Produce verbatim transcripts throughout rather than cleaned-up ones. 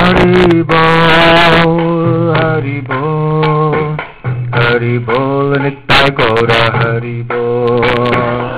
Hari Bol, Hari Bol, Hari Bol, Nitya Gaura Hari Bol.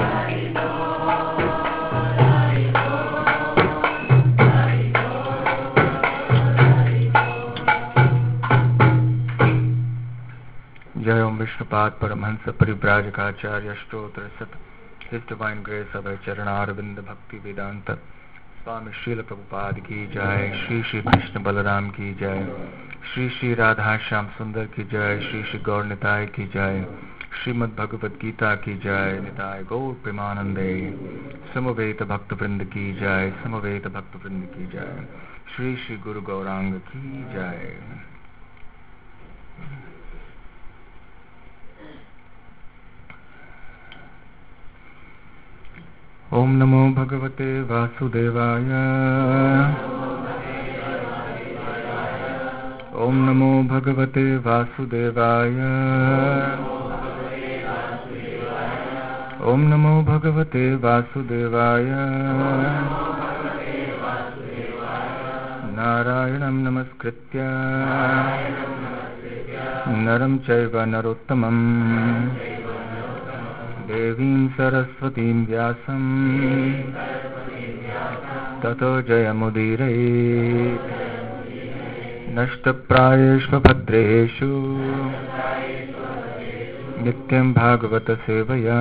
Jai Om Vishnupada Paramhansa Parivrajakaacharya Stotra Sat His Divine Grace Abhay Charanarvinda Bhakti Vedanta Swami Srila Prabhupada Ki Jai, Shri Shri Krishna Balaram Ki Jai, Shri Shri Radha Shyam Sundar Ki Jai, Shri Shri Gaur Nitai Ki Jai, Srimad Bhagavad Gita Ki Jai, Nitai Gaur Premanande, Samaveta Bhakta Vrinda Ki Jai, Samaveta Bhakta Vrinda Ki Jai, Shri Shri Guru Gauranga Ki Jai. Om Namo Bhagavate Vasudevaya. Om Namo Bhagavate Vasudevaya. Om Namo Bhagavate Vasudevaya. Narayanam Namaskritya Naram Chaiva Narottamam Devim Saraswatim Vyasam Tato Jayamudire Nashtaprayeshva Bhadreshu Nityam Bhagavata Sevaya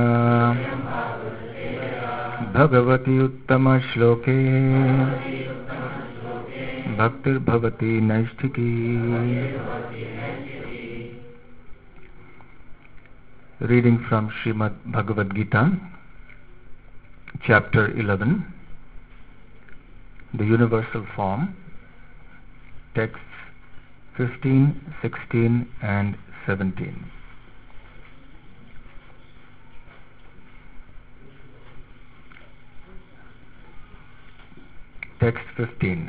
Bhagavati Uttama Shloke Bhaktir Bhavati Naishtiki. Reading from Srimad Bhagavad Gita, Chapter eleven, the Universal Form, texts fifteen, sixteen and seventeen. Text fifteen.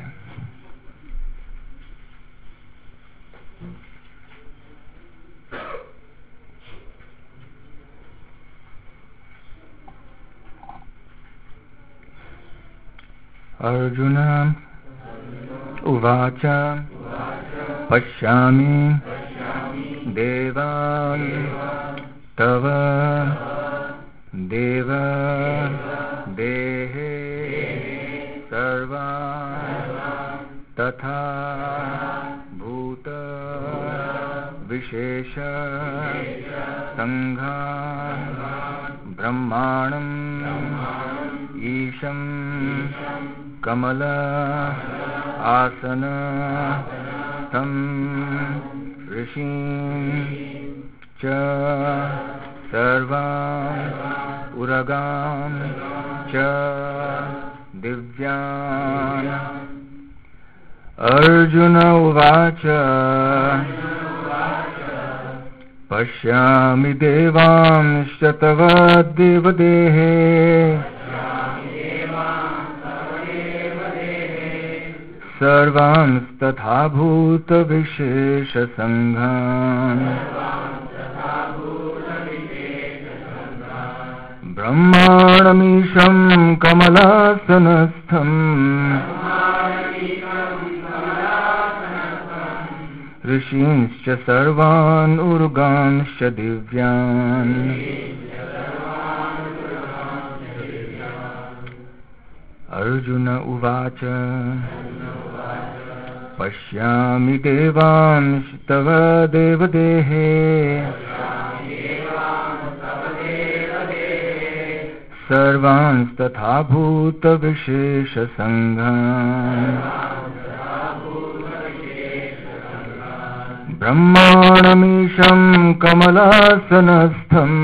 Arjuna Uvacha Pashyami Devam Tava Deva Dehe Sarva Tatha Bhuta Vishesha Sangha Brahmanam Isham Kamala Asana Tam Rishim Cha Sarvam Uragam Cha Divyan. Arjuna Uvacha Pashyami Devam Shatavad Devadehe Sarvans Tatha Bhuta Vishesha Sanghan Brahmanamisham Kamalasanastham Rishinscha Sarvan Urganscha Divyan. Arjuna Uvacha Pashyami Devam Tava Devadehe Sarvans Tatha Bhuta Vishesha Sanghan Brahmanamisham Kamalasanastham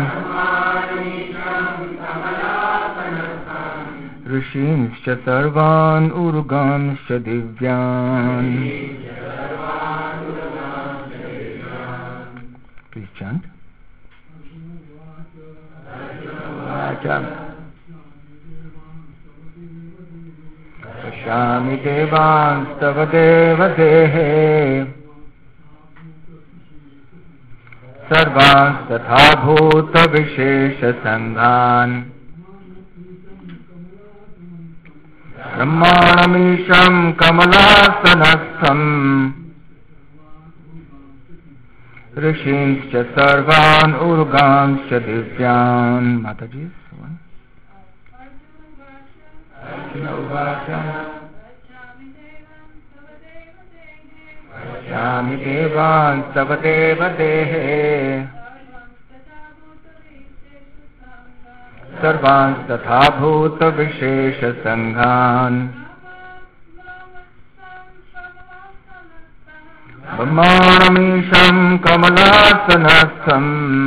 Rishinscha Sarvan Urganscha Divyan. Please chant. Pashyami Devans Tava Devadehe Sarvans Tatha Bhuta Vishesha Sanghan ब्रह्माणमीशं कमलासनस्थं ऋषींश्च सर्वान् उर्गांश्च दिव्यान्. Mataji, one. Vachyami devan tava deva dehe sarvan tatha bhuta vishesha sanghan brahmanamisham kamalasanastham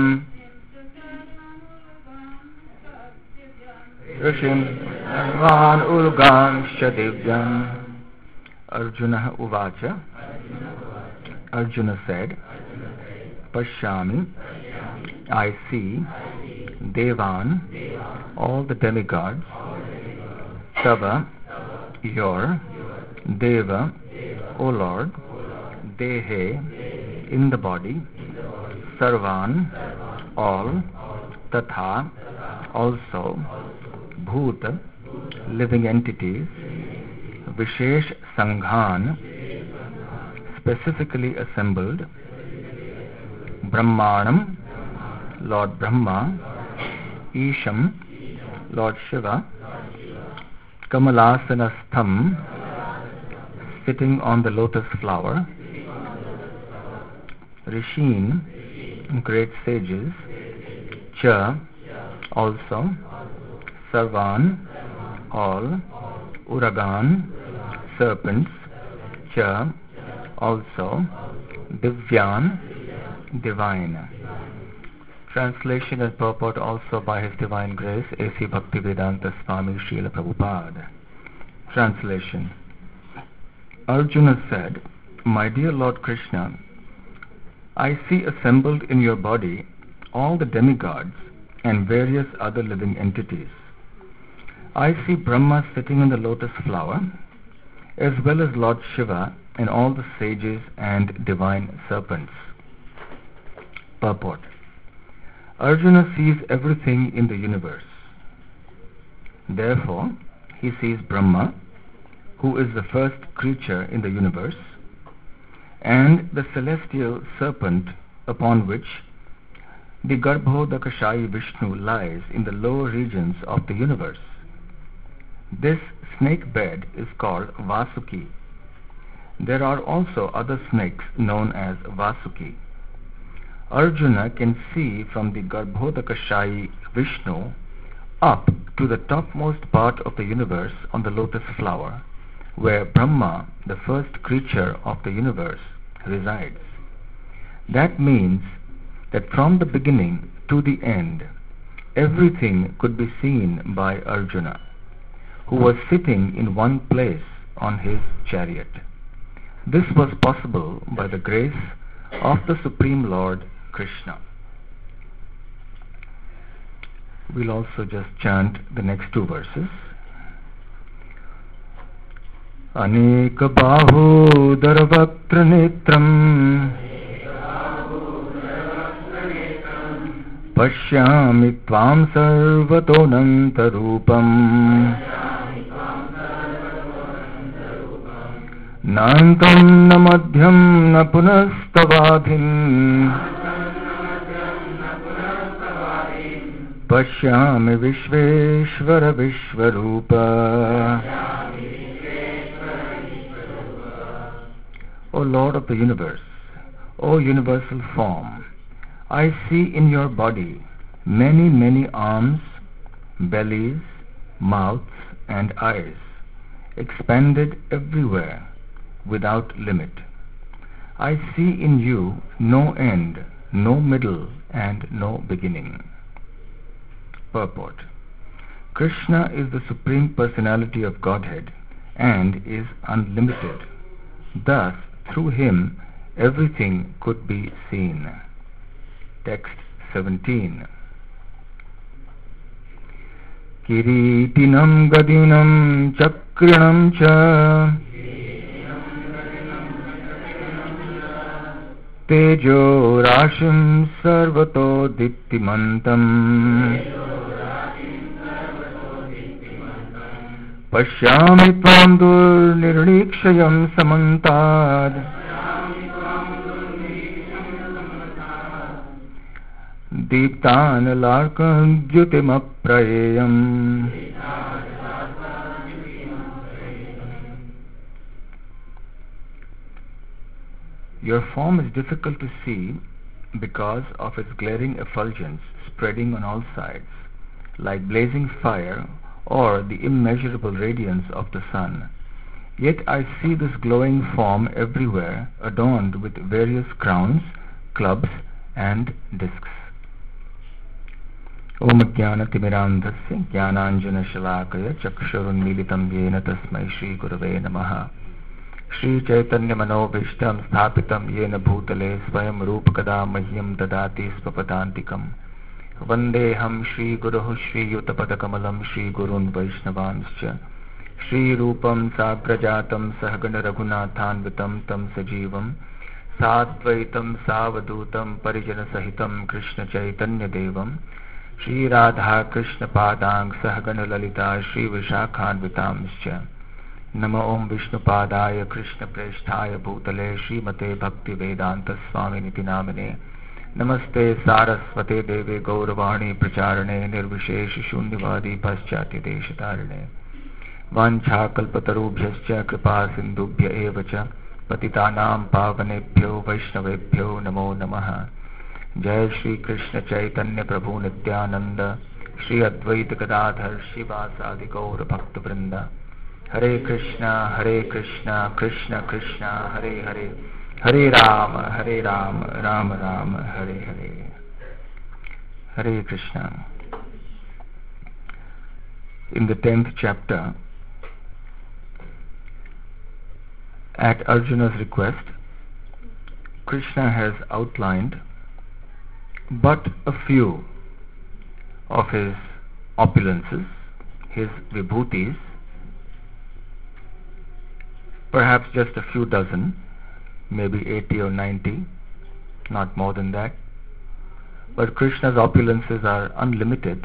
rishim sarvan urganscha divyam. Arjuna uvacha. Arjuna said, Pashyami, I see, Devan, all the demigods, Tava, your, Deva, O Lord, Dehe, in the body, Sarvan, all, Tatha, also, Bhuta, living entities, Vishesh Sanghan, specifically assembled, Brahmanam, Lord Brahma, Isham, Lord Shiva, Kamalasanastham, sitting on the lotus flower, Rishin, great sages, Cha, also, Sarvan, all, Uragan, serpents, Cha, also, Divyan, divine. Translation and purport also by His Divine Grace, A C Bhaktivedanta Swami Srila Prabhupada. Translation. Arjuna said, My dear Lord Krishna, I see assembled in your body all the demigods and various other living entities. I see Brahma sitting in the lotus flower, as well as Lord Shiva and all the sages and divine serpents. Purport. Arjuna sees everything in the universe. Therefore, he sees Brahma, who is the first creature in the universe, and the celestial serpent upon which the Garbhodakashayi Vishnu lies in the lower regions of the universe. This snake bed is called Vasuki. There are also other snakes known as Vasuki. Arjuna can see from the Garbhodakashayi Vishnu up to the topmost part of the universe on the lotus flower, where Brahma, the first creature of the universe, resides. That means that from the beginning to the end, everything could be seen by Arjuna, who was sitting in one place on his chariot. This was possible by the grace of the Supreme Lord Krishna. We'll also just chant the next two verses. Aneka bahu darvaktra netram Pashyami tvam sarvatonanta rupam Nantam na madhyam na punastavadhin Pashyami Vishveshvara Vishvarupa. O Lord of the universe, O universal form, I see in your body many, many arms, bellies, mouths and eyes, expanded everywhere, without limit. I see in you no end, no middle and no beginning. Purport. Krishna is the Supreme Personality of Godhead and is unlimited. Thus, through him, everything could be seen. Text seventeen. Kiritinam gadinam chakrinam cha Tejo rashim sarvato dittimantam पश्यामि त्वां दुर्निर्णीक्षयं समन्ताद् दीप्तानलार्कद्युतिमप्रयेयम् Your form is difficult to see because of its glaring effulgence spreading on all sides, like blazing fire or the immeasurable radiance of the sun. Yet I see this glowing form everywhere, adorned with various crowns, clubs, and discs. Om Jnana-timirandhasya Jnananjana-shalakaya Chakshurunmilitam Yena Tasmai Shri Gurave Namaha Shri Chaitanya Manobhishtam Sthapitam Yena Bhutale Swayam Rupakada Mahyam Dadati Svapadantikam Vandeham Shri Guruhu Shri Yutapadakamalam Shri Gurun Vaishnavanscha Shri Rupam Sagrajatam Sahagana Raghunathanvitam Tam Sajivam Satvaitam Savadutam Parijana Sahitam Krishna Chaitanya Devam Shri Radha Krishna Padang Sahagana Lalita Shri Vishakhanvitamscha Nama Om Vishnu Padaya Krishna Presthaya Bhutale Srimate Bhakti Vedanta Swami Niti Namine Namaste Saraswate Deve Gauravani Pracharane Nirvishesh Shunyavadi Paschatya Deshatarane Vancha Kalpatarubhyascha Kripa Sindubhya Evacha Patitanam Pavanebhyo Vaishnavebhyo Namo Namaha Jai Shri Krishna Chaitanya Prabhu Nityananda Shri Advaita Gadadhar Shivasadi Gaura Bhakta Vrinda Hare Krishna, Hare Krishna, Krishna Krishna, Hare Hare, Hare Rama, Hare Rama, Rama Rama, Hare Hare. Hare Krishna. In the tenth chapter, at Arjuna's request, Krishna has outlined but a few of his opulences, his vibhutis, perhaps just a few dozen, maybe eighty or ninety, not more than that. But Krishna's opulences are unlimited.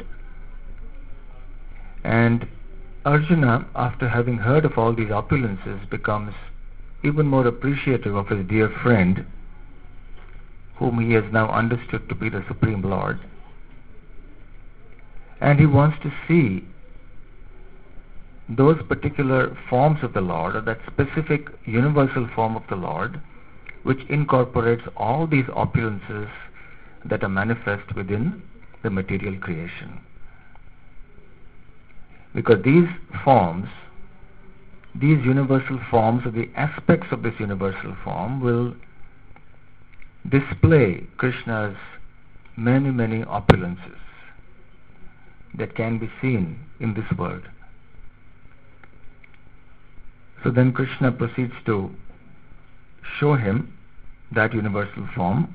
And Arjuna, after having heard of all these opulences, becomes even more appreciative of his dear friend, whom he has now understood to be the Supreme Lord. And he wants to see those particular forms of the Lord, or that specific universal form of the Lord, which incorporates all these opulences that are manifest within the material creation. Because these forms, these universal forms, or the aspects of this universal form, will display Krishna's many, many opulences that can be seen in this world. So then Krishna proceeds to show him that universal form.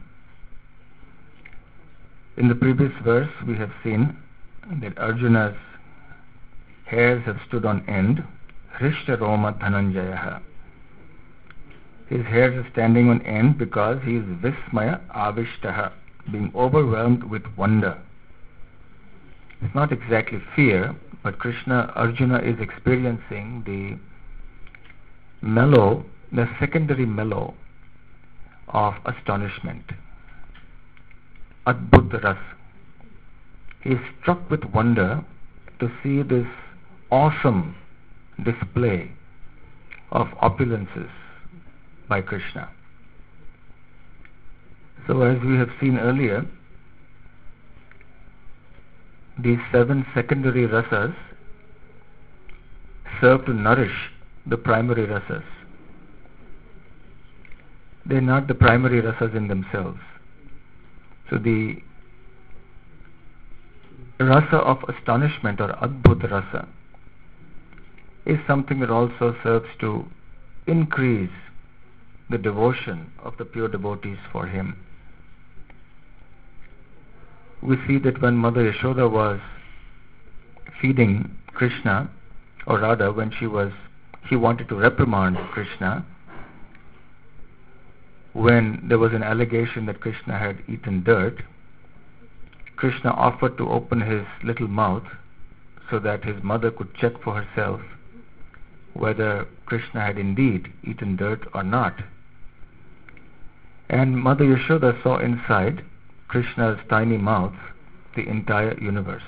In the previous verse we have seen that Arjuna's hairs have stood on end. Hrishta Roma Dhananjayaha. His hairs are standing on end because he is Vismaya Avishtaha, being overwhelmed with wonder. It's not exactly fear, but Krishna, Arjuna is experiencing the mellow, the secondary mellow of astonishment. Adbhut Ras. He is struck with wonder to see this awesome display of opulences by Krishna. So as we have seen earlier, these seven secondary rasas serve to nourish the primary rasas. They are not the primary rasas in themselves. So the rasa of astonishment, or adbhut rasa, is something that also serves to increase the devotion of the pure devotees for him. We see that when Mother Yashoda was feeding Krishna, or rather when she was He wanted to reprimand Krishna when there was an allegation that Krishna had eaten dirt. Krishna offered to open his little mouth so that his mother could check for herself whether Krishna had indeed eaten dirt or not. And Mother Yashoda saw inside Krishna's tiny mouth the entire universe.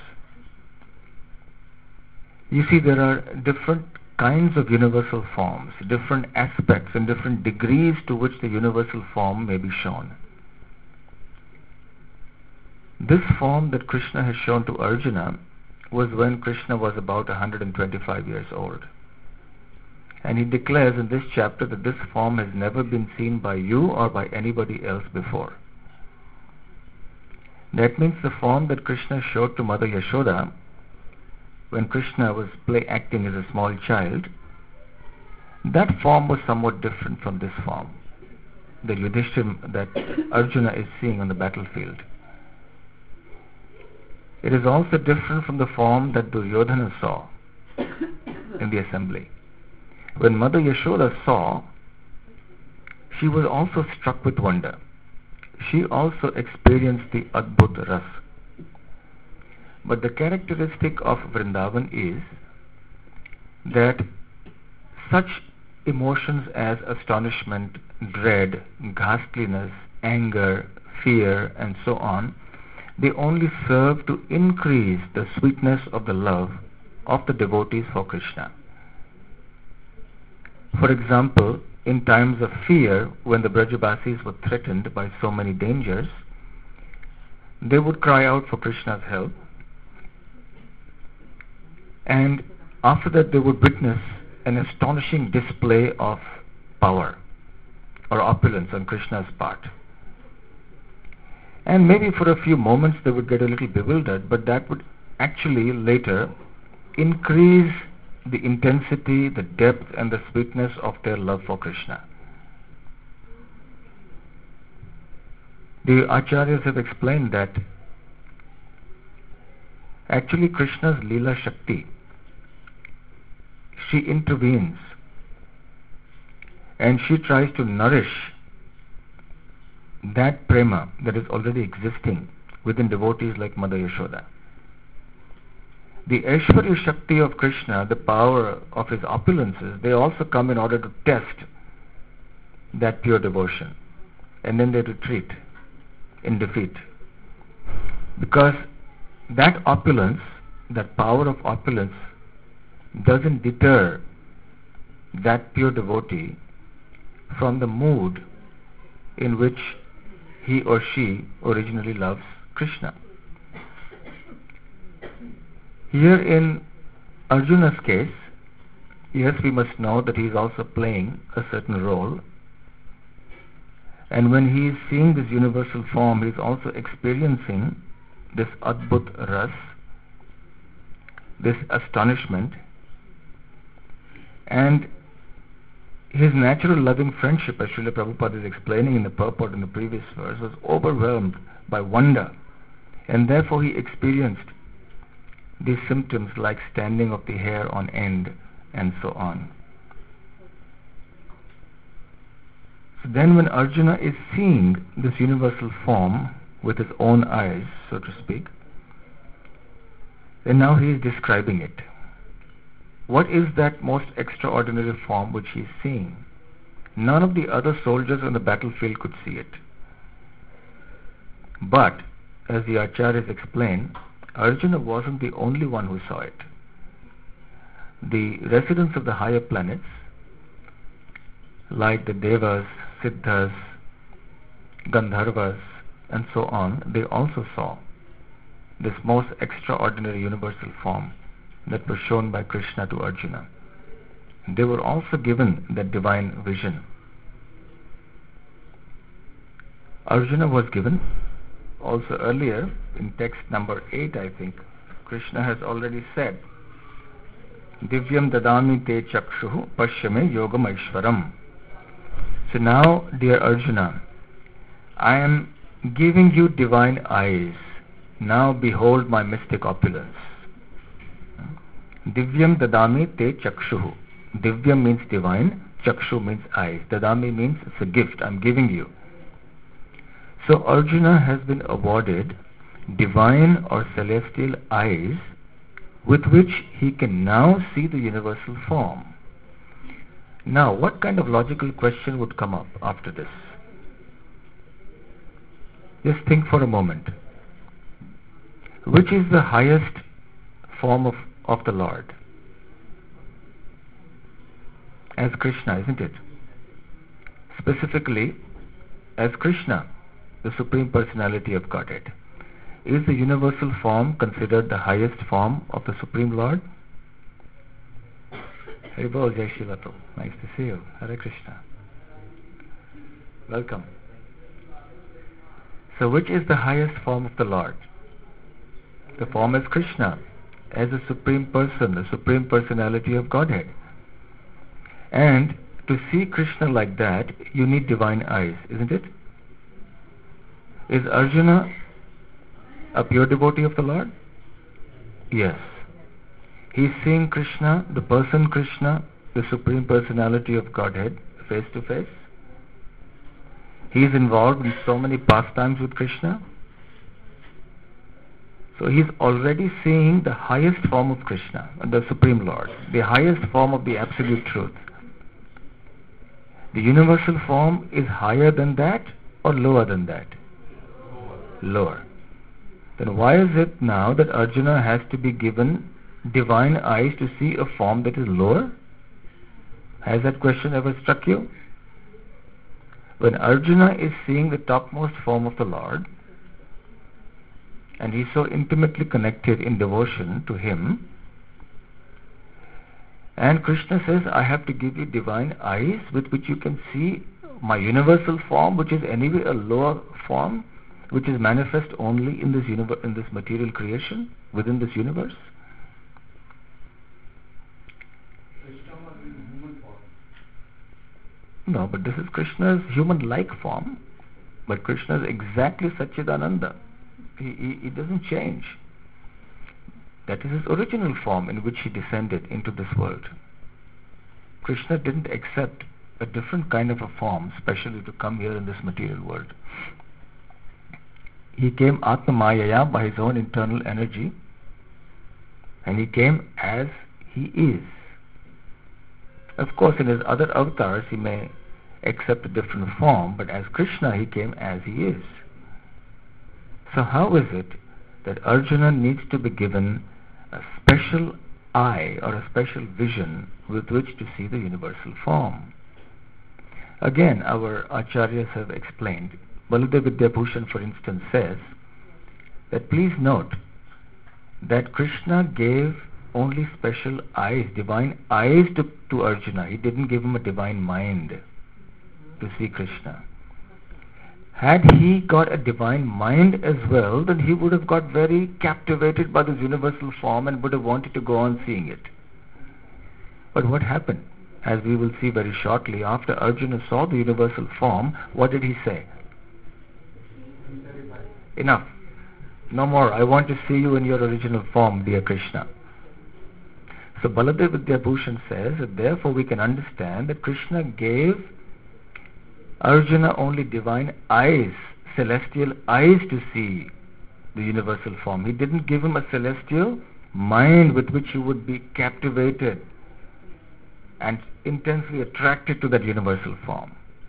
You see, there are different kinds of universal forms, different aspects and different degrees to which the universal form may be shown. This form that Krishna has shown to Arjuna was when Krishna was about one hundred twenty-five years old. And he declares in this chapter that this form has never been seen by you or by anybody else before. That means the form that Krishna showed to Mother Yashoda when Krishna was play acting as a small child, that form was somewhat different from this form, the Yudhishthira that Arjuna is seeing on the battlefield. It is also different from the form that Duryodhana saw in the assembly. When Mother Yashoda saw, she was also struck with wonder. She also experienced the Adbhut Ras. But the characteristic of Vrindavan is that such emotions as astonishment, dread, ghastliness, anger, fear, and so on, they only serve to increase the sweetness of the love of the devotees for Krishna. For example, in times of fear, when the Brajabasis were threatened by so many dangers, they would cry out for Krishna's help, and after that they would witness an astonishing display of power or opulence on Krishna's part. And maybe for a few moments they would get a little bewildered, but that would actually later increase the intensity, the depth and the sweetness of their love for Krishna. The Acharyas have explained that actually Krishna's Leela Shakti, she intervenes and she tries to nourish that prema that is already existing within devotees like Mother Yashoda. The Aishwarya Shakti of Krishna, the power of his opulences, they also come in order to test that pure devotion, and then they retreat in defeat. Because that opulence, that power of opulence, doesn't deter that pure devotee from the mood in which he or she originally loves Krishna. Here in Arjuna's case, yes, we must know that he is also playing a certain role, and when he is seeing this universal form, he is also experiencing this Adbhut Ras, this astonishment, and his natural loving friendship, as Srila Prabhupada is explaining in the purport in the previous verse, was overwhelmed by wonder, and therefore he experienced these symptoms like standing of the hair on end and so on. So then when Arjuna is seeing this universal form with his own eyes, so to speak, then now he is describing it. What is that most extraordinary form which he is seeing? None of the other soldiers on the battlefield could see it. But, as the Acharyas explain, Arjuna wasn't the only one who saw it. The residents of the higher planets, like the Devas, Siddhas, Gandharvas, and so on, they also saw this most extraordinary universal form that was shown by Krishna to Arjuna. They were also given that divine vision. Arjuna was given also earlier in text number eight, I think, Krishna has already said, Divyam dadami te chakshuhu pashyame yogam aishwaram. So now, dear Arjuna, I am giving you divine eyes. Now behold my mystic opulence. Divyam dadami te chakshuhu. Divyam means divine, chakshu means eyes. Dadami means it's a gift, I'm giving you. So Arjuna has been awarded divine or celestial eyes with which he can now see the universal form. Now, what kind of logical question would come up after this? Just think for a moment. Which is the highest form of, of the Lord? As Krishna, isn't it? Specifically, as Krishna, the Supreme Personality of Godhead. Is the universal form considered the highest form of the Supreme Lord? Haribol, Jai Shri Latu. Nice to see you. Hare Krishna. Welcome. So which is the highest form of the Lord? The form is Krishna, as the Supreme Person, the Supreme Personality of Godhead. And to see Krishna like that, you need divine eyes, isn't it? Is Arjuna a pure devotee of the Lord? Yes. He is seeing Krishna, the person Krishna, the Supreme Personality of Godhead, face to face. He is involved in so many pastimes with Krishna. So he is already seeing the highest form of Krishna, the Supreme Lord, the highest form of the Absolute Truth. The universal form is higher than that or lower than that? Lower. Then why is it now that Arjuna has to be given divine eyes to see a form that is lower? Has that question ever struck you? When Arjuna is seeing the topmost form of the Lord, and he is so intimately connected in devotion to him, and Krishna says, I have to give you divine eyes with which you can see my universal form, which is anyway a lower form, which is manifest only in this universe, in this material creation, within this universe. No, but this is Krishna's human-like form. But Krishna is exactly Satchidananda. He, he, he doesn't change. That is his original form in which he descended into this world. Krishna didn't accept a different kind of a form, specially to come here in this material world. He came Atma Mayaya by his own internal energy, and he came as he is. Of course, in his other avatars, he may accept a different form, but as Krishna, he came as he is. So how is it that Arjuna needs to be given a special eye or a special vision with which to see the universal form? Again, our acharyas have explained. Baladev Vidyabhushan, for instance, says that please note that Krishna gave only special eyes, divine eyes to, to Arjuna. He didn't give him a divine mind to see Krishna. Had he got a divine mind as well, then he would have got very captivated by this universal form and would have wanted to go on seeing it. But what happened? As we will see very shortly, after Arjuna saw the universal form, what did he say? Enough. No more. I want to see you in your original form, dear Krishna. So Baladev Vidyabhushan says that therefore we can understand that Krishna gave Arjuna only divine eyes, celestial eyes to see the universal form. He didn't give him a celestial mind with which he would be captivated and intensely attracted to that universal form.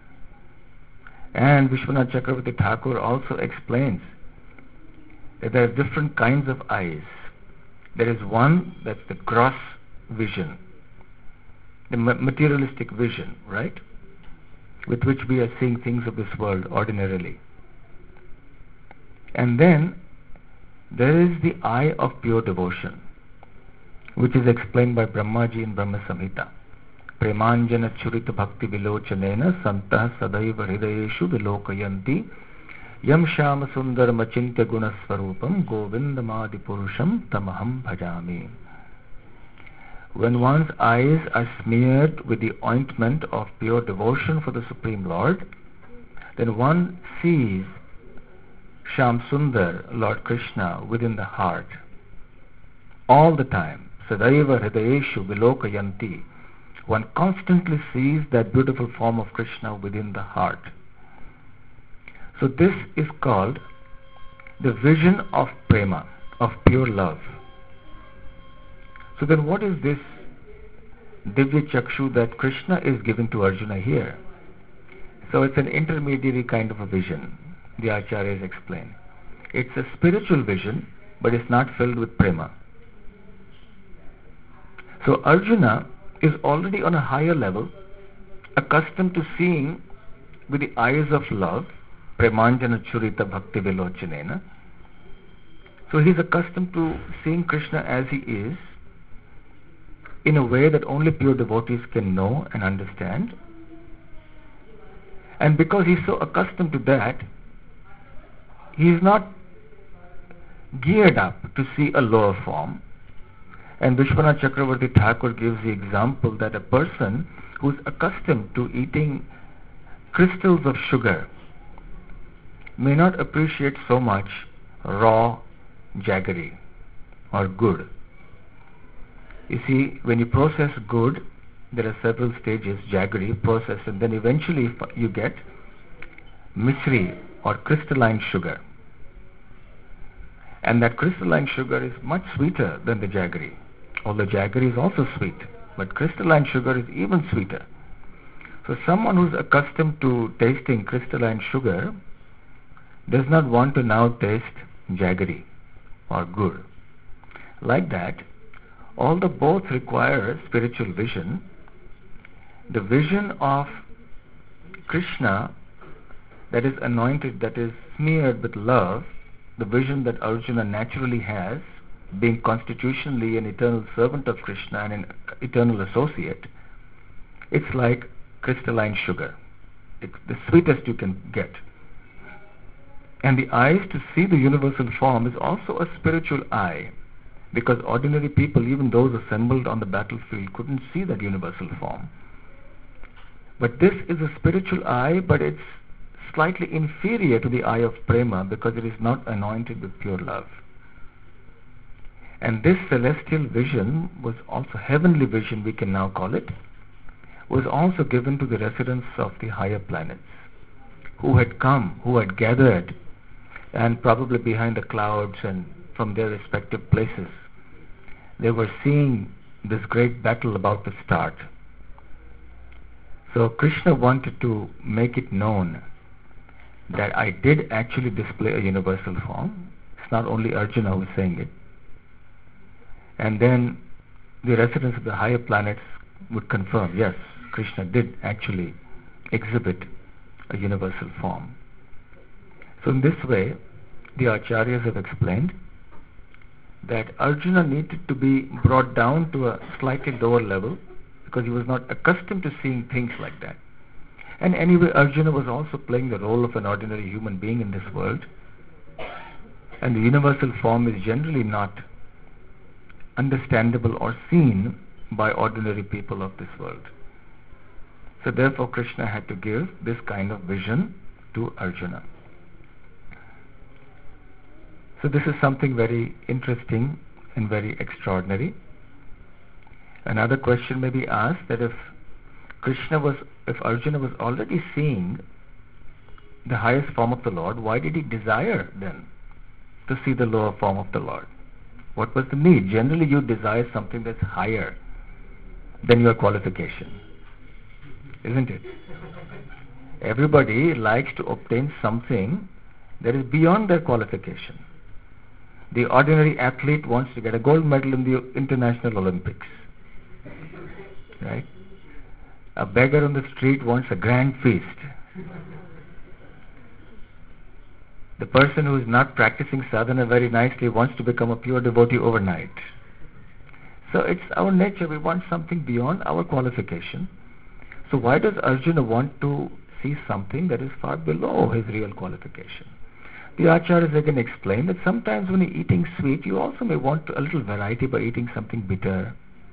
And Vishwanath Chakravarti Thakur also explains that there are different kinds of eyes. There is one that's the gross vision, the materialistic vision, right? With which we are seeing things of this world ordinarily. And then there is the eye of pure devotion, which is explained by Brahmaji in Brahma Samhita. Premanjana churita bhakti vilochanena santah sadaiva hridayeshu vilokayanti yam shama sundar machintya gunasvarupam govindamadi purusham tamaham bhajami. When one's eyes are smeared with the ointment of pure devotion for the Supreme Lord, then one sees Shyam Sundar, Lord Krishna, within the heart. All the time. Sadaiva hridayeshu vilokayanti. One constantly sees that beautiful form of Krishna within the heart. So this is called the vision of prema, of pure love. So then what is this Divya Chakshu that Krishna is giving to Arjuna here. So it's an intermediary kind of a vision, the Acharyas explain. It's a spiritual vision, but it's not filled with prema. So Arjuna is already on a higher level, accustomed to seeing with the eyes of love, premanjana churita bhakti vilochanena. So he's accustomed to seeing Krishna as he is, in a way that only pure devotees can know and understand. And because he's so accustomed to that, he is not geared up to see a lower form. And Vishwanath Chakravarti Thakur gives the example that a person who is accustomed to eating crystals of sugar may not appreciate so much raw jaggery or good. You see, when you process good, there are several stages, jaggery, process, and then eventually you get misri or crystalline sugar. And that crystalline sugar is much sweeter than the jaggery. Although jaggery is also sweet, but crystalline sugar is even sweeter. So someone who's accustomed to tasting crystalline sugar does not want to now taste jaggery or gur. Like that, although both require spiritual vision, the vision of Krishna that is anointed, that is smeared with love, the vision that Arjuna naturally has, being constitutionally an eternal servant of Krishna and an eternal associate, it's like crystalline sugar. It's the sweetest you can get. And the eyes to see the universal form is also a spiritual eye, because ordinary people, even those assembled on the battlefield, couldn't see that universal form. But this is a spiritual eye, but it's slightly inferior to the eye of prema because it is not anointed with pure love. And this celestial vision was also heavenly vision, we can now call it, was also given to the residents of the higher planets who had come, who had gathered, and probably behind the clouds and from their respective places, they were seeing this great battle about to start. So Krishna wanted to make it known that I did actually display a universal form. It's not only Arjuna who is saying it. And then the residents of the higher planets would confirm, yes, Krishna did actually exhibit a universal form. So in this way, the Acharyas have explained that Arjuna needed to be brought down to a slightly lower level because he was not accustomed to seeing things like that. And anyway, Arjuna was also playing the role of an ordinary human being in this world, and the universal form is generally not understandable or seen by ordinary people of this world. So therefore Krishna had to give this kind of vision to Arjuna. So this is something very interesting and very extraordinary. Another question may be asked, that if Krishna was, if Arjuna was already seeing the highest form of the Lord, why did he desire then to see the lower form of the Lord? What was the need? Generally you desire something that's higher than your qualification, isn't it? Everybody likes to obtain something that is beyond their qualification. The ordinary athlete wants to get a gold medal in the International Olympics, right? A beggar on the street wants a grand feast. The person who is not practicing sadhana very nicely wants to become a pure devotee overnight. So it's our nature, we want something beyond our qualification. So why does Arjuna want to see something that is far below his real qualification? The Acharyas again explain that sometimes when you're eating sweet, you also may want a little variety by eating something bitter.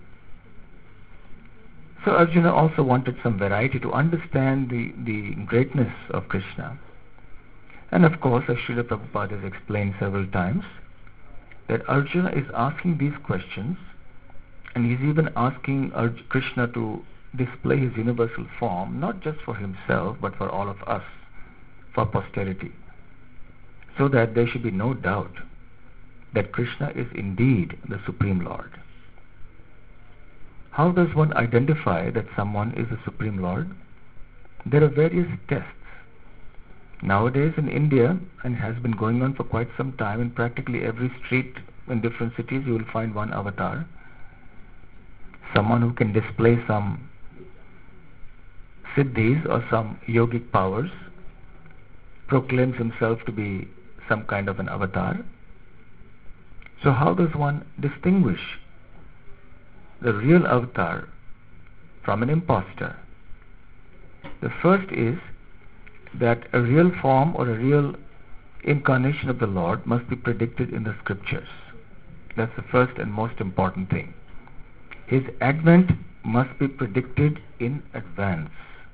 So Arjuna also wanted some variety to understand the, the greatness of Krishna. And of course, as Srila Prabhupada has explained several times, that Arjuna is asking these questions, and he's even asking Arj- Krishna to display his universal form, not just for himself, but for all of us, for posterity, so that there should be no doubt that Krishna is indeed the Supreme Lord. how does one identify that someone is the Supreme Lord? There are various tests. Nowadays in India, and it has been going on for quite some time, in practically every street in different cities you will find one avatar. Someone who can display some siddhis or some yogic powers, proclaims himself to be some kind of an avatar. So how does one distinguish the real avatar from an impostor? The first is that a real form or a real incarnation of the Lord must be predicted in the scriptures. That's the first and most important thing. His advent must be predicted in advance.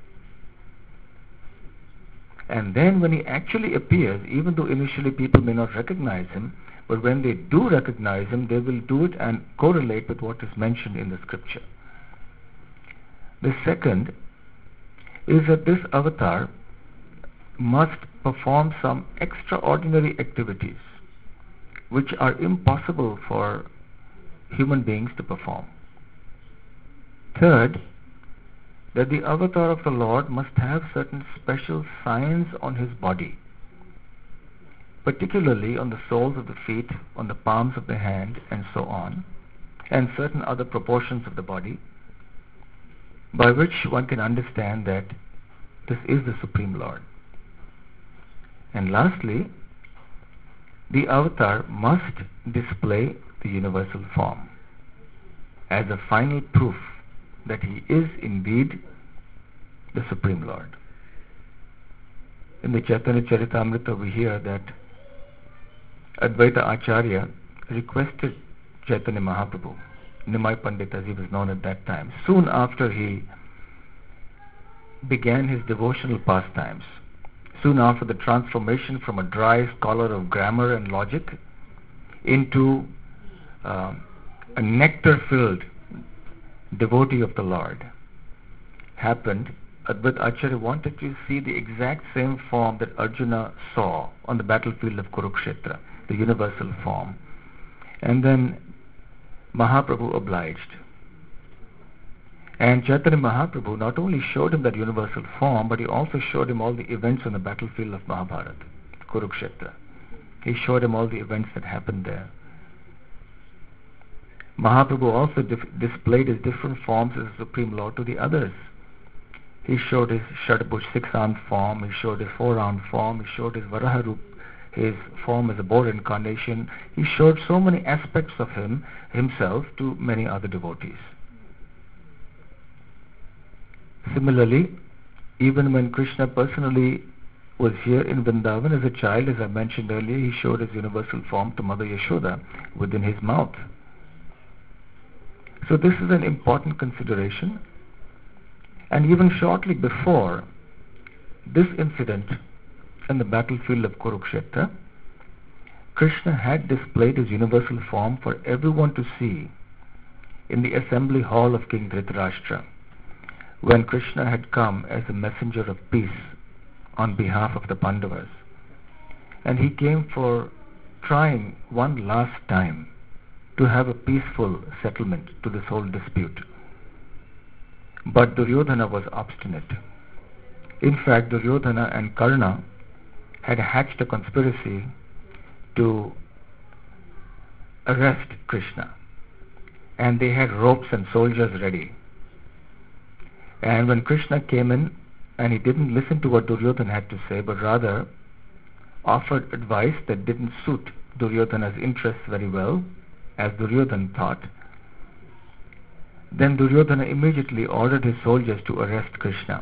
And then when he actually appears, even though initially people may not recognize him, but when they do recognize him, they will do it and correlate with what is mentioned in the scripture. The second is that this avatar must perform some extraordinary activities which are impossible for human beings to perform. Third, that the avatar of the Lord must have certain special signs on his body, particularly on the soles of the feet, on the palms of the hand, and so on, and certain other proportions of the body, by which one can understand that this is the Supreme Lord. And lastly, the avatar must display the universal form as a final proof that he is indeed the Supreme Lord. In the Chaitanya Charitamrita we hear that Advaita Acharya requested Chaitanya Mahaprabhu, Nimai Pandit as he was known at that time, soon after he began his devotional pastimes, soon after the transformation from a dry scholar of grammar and logic into uh, a nectar-filled devotee of the Lord happened, Advaita Acharya wanted to see the exact same form that Arjuna saw on the battlefield of Kurukshetra, the universal form. And then Mahaprabhu obliged. And Chaitanya Mahaprabhu not only showed him that universal form, but he also showed him all the events on the battlefield of Mahabharata, Kurukshetra. He showed him all the events that happened there. Mahaprabhu also dif- displayed his different forms as a Supreme Lord to the others. He showed his Shadabhuj six-armed form, he showed his four-armed form, he showed his Varaha Rup, his form as a boar incarnation. He showed so many aspects of him, himself, to many other devotees. Similarly, even when Krishna personally was here in Vrindavan as a child, as I mentioned earlier, he showed his universal form to Mother Yashoda within his mouth. So this is an important consideration. And even shortly before this incident in the battlefield of Kurukshetra, Krishna had displayed his universal form for everyone to see in the assembly hall of King Dhritarashtra, when Krishna had come as a messenger of peace on behalf of the Pandavas. And he came for trying one last time to have a peaceful settlement to this whole dispute. But Duryodhana was obstinate. In fact, Duryodhana and Karna had hatched a conspiracy to arrest Krishna, and they had ropes and soldiers ready. And when Krishna came in, and he didn't listen to what Duryodhana had to say, but rather offered advice that didn't suit Duryodhana's interests very well, as Duryodhana thought, then Duryodhana immediately ordered his soldiers to arrest Krishna.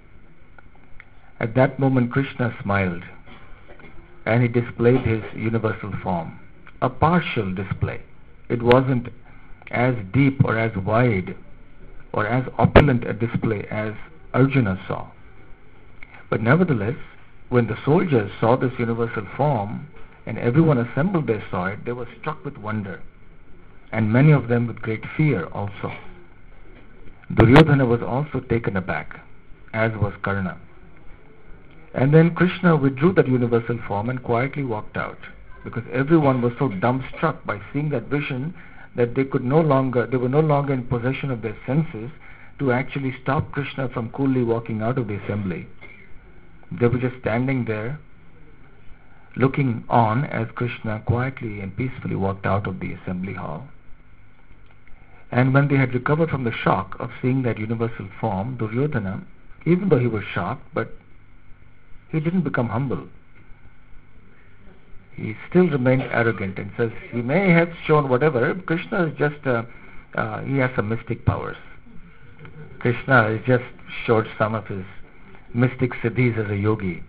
At that moment Krishna smiled, and he displayed his universal form. A partial display. It wasn't as deep or as wide or as opulent a display as Arjuna saw. But nevertheless, when the soldiers saw this universal form and everyone assembled they saw it, they were struck with wonder, and many of them with great fear also. Duryodhana was also taken aback, as was Karna. And then Krishna withdrew that universal form and quietly walked out, because everyone was so dumbstruck by seeing that vision that they could no longer, they were no longer in possession of their senses to actually stop Krishna from coolly walking out of the assembly. They were just standing there, looking on as Krishna quietly and peacefully walked out of the assembly hall. And when they had recovered from the shock of seeing that universal form, Duryodhana, even though he was shocked, but he didn't become humble. He still remained arrogant and says, he may have shown whatever, Krishna is just, uh, uh, he has some mystic powers. Krishna has just showed some of his mystic siddhis as a yogi.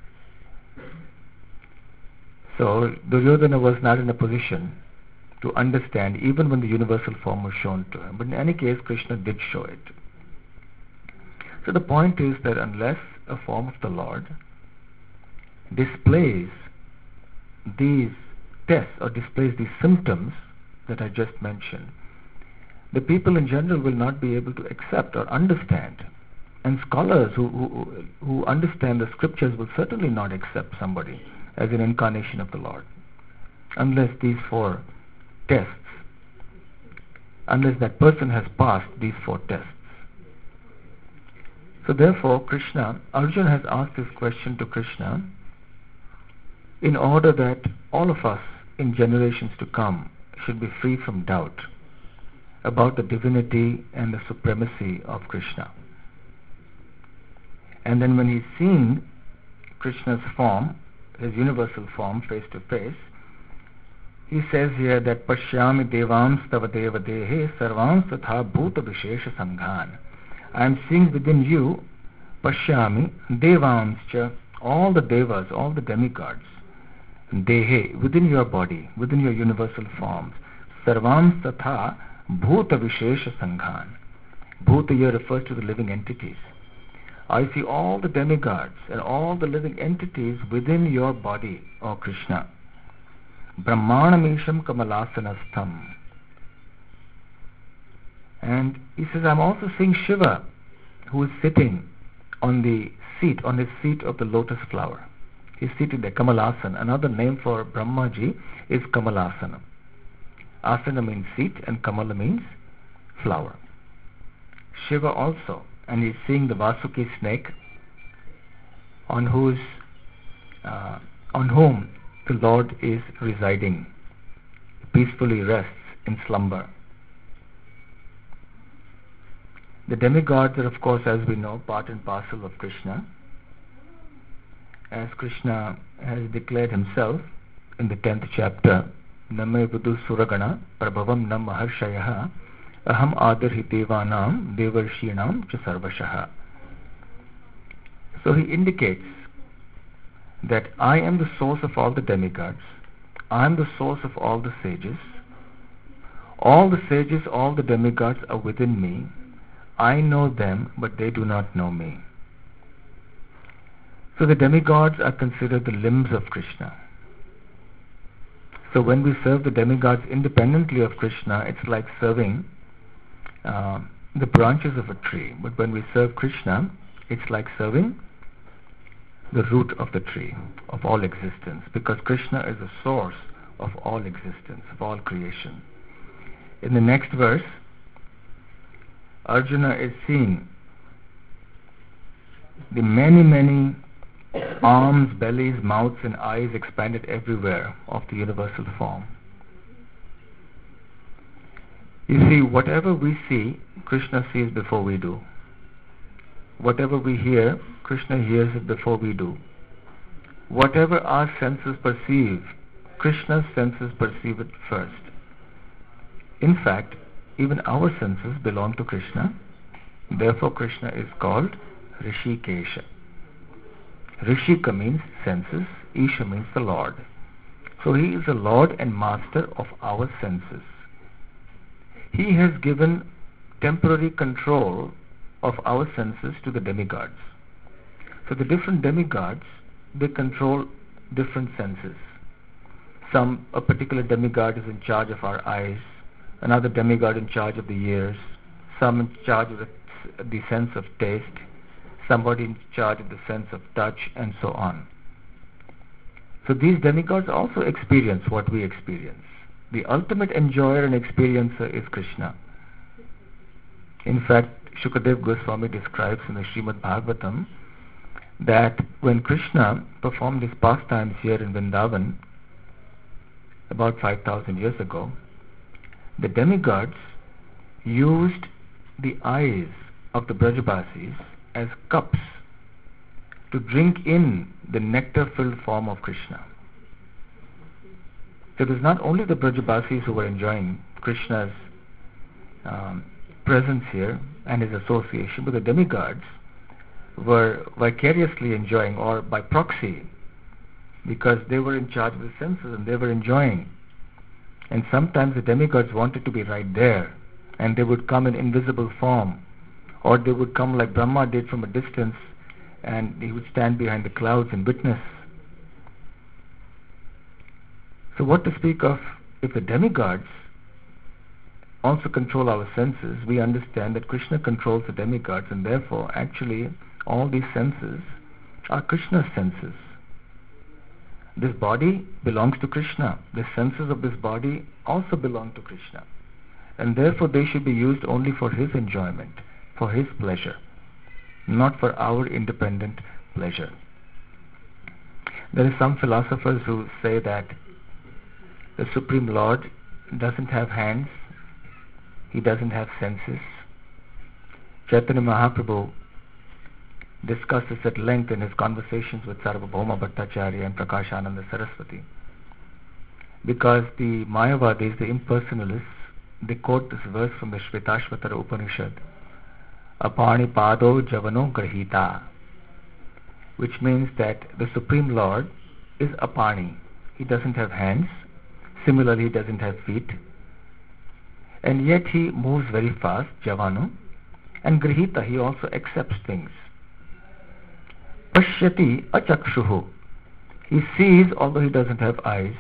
So Duryodhana was not in a position to understand even when the universal form was shown to him. But in any case, Krishna did show it. So the point is that unless a form of the Lord displays these tests or displays these symptoms that I just mentioned, the people in general will not be able to accept or understand. And scholars who, who, who understand the scriptures will certainly not accept somebody as an incarnation of the Lord unless these four tests, unless that person has passed these four tests. So therefore Krishna, Arjuna has asked this question to Krishna in order that all of us in generations to come should be free from doubt about the divinity and the supremacy of Krishna. And then when he's seeing Krishna's form, his universal form face to face, he says here that Pashyami devams tava deva dehe sarvans tatha bhuta vishesha sanghan. I am seeing within you, Pashyami devams cha, all the devas, all the demigods, dehe, within your body, within your universal forms, sarvans tatha bhuta vishesha sanghan. Bhuta here refers to the living entities. I see all the demigods and all the living entities within your body, O Krishna. Brahmanamesham Kamalasanastham. And he says, I'm also seeing Shiva, who is sitting on the seat, on his seat of the lotus flower. He's seated there, Kamalasana. Another name for Brahmaji is Kamalasana. Asana means seat and Kamala means flower. Shiva also, and he's seeing the Vasuki snake on whose uh, on whom the Lord is residing, peacefully rests in slumber. The demigods are, of course, as we know, part and parcel of Krishna, as Krishna has declared himself in the tenth chapter, Name Vidu Suragana Prabhavam Nam Maharshayaha Aham Adarhi Devanam Devarshinam Cha Sarvashaha. So he indicates that I am the source of all the demigods, I am the source of all the sages, all the sages, all the demigods are within me. I know them, but they do not know me. So the demigods are considered the limbs of Krishna. So when we serve the demigods independently of Krishna, it's like serving uh, the branches of a tree. But when we serve Krishna, it's like serving the root of the tree, of all existence, because Krishna is the source of all existence, of all creation. In the next verse, Arjuna is seeing the many, many arms, bellies, mouths and eyes expanded everywhere of the universal form. You see, whatever we see, Krishna sees before we do. Whatever we hear, Krishna hears it before we do. Whatever our senses perceive, Krishna's senses perceive it first. In fact, even our senses belong to Krishna. Therefore, Krishna is called Rishikesha. Rishika means senses, Isha means the Lord. So he is the Lord and Master of our senses. He has given temporary control of our senses to the demigods. So the different demigods, they control different senses. Some, a particular demigod is in charge of our eyes, another demigod in charge of the ears, some in charge of the, the sense of taste, somebody in charge of the sense of touch, and so on. So these demigods also experience what we experience. The ultimate enjoyer and experiencer is Krishna. In fact, Shukadev Goswami describes in the Srimad Bhagavatam that when Krishna performed his pastimes here in Vrindavan about five thousand years ago, the demigods used the eyes of the Brajabasis as cups to drink in the nectar-filled form of Krishna. So it was not only the Brajabasis who were enjoying Krishna's um, presence here and his association, but the demigods were vicariously enjoying, or by proxy, because they were in charge of the senses and they were enjoying. And sometimes the demigods wanted to be right there, and they would come in invisible form, or they would come like Brahma did from a distance, and he would stand behind the clouds and witness. So what to speak of if the demigods also control our senses? We understand that Krishna controls the demigods, and therefore actually all these senses are Krishna's senses. This body belongs to Krishna. The senses of this body also belong to Krishna, and therefore they should be used only for his enjoyment, for his pleasure, not for our independent pleasure. There are some philosophers who say that the Supreme Lord doesn't have hands, he doesn't have senses. Chaitanya Mahaprabhu discussed this at length in his conversations with Sarvabhauma Bhattacharya and Prakashananda Saraswati, because the Mayavadis, the impersonalists, they quote this verse from the Shvetashvatara Upanishad, Apani Pado Javano Grahita, which means that the Supreme Lord is Apani. He doesn't have hands, similarly he doesn't have feet, and yet he moves very fast, Javano, and Grihita, he also accepts things. Pashyati achakshuhu, he sees although he doesn't have eyes.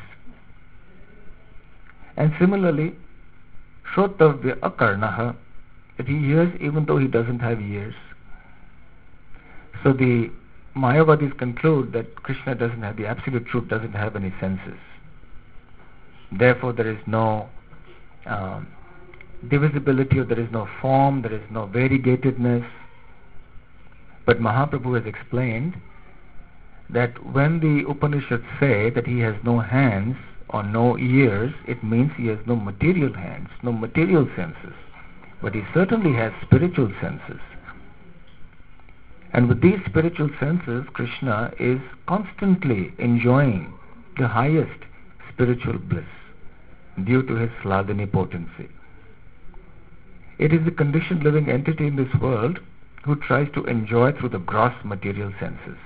And similarly, Shrotavya akarnaha, that he hears even though he doesn't have ears. So the Mayavadis conclude that Krishna doesn't have, the absolute truth doesn't have any senses. Therefore there is no um, divisibility, or there is no form, there is no variegatedness. But Mahaprabhu has explained that when the Upanishads say that he has no hands or no ears, it means he has no material hands, no material senses. But he certainly has spiritual senses. And with these spiritual senses, Krishna is constantly enjoying the highest spiritual bliss due to his Sladini potency. It is the conditioned living entity in this world who tries to enjoy through the gross material senses.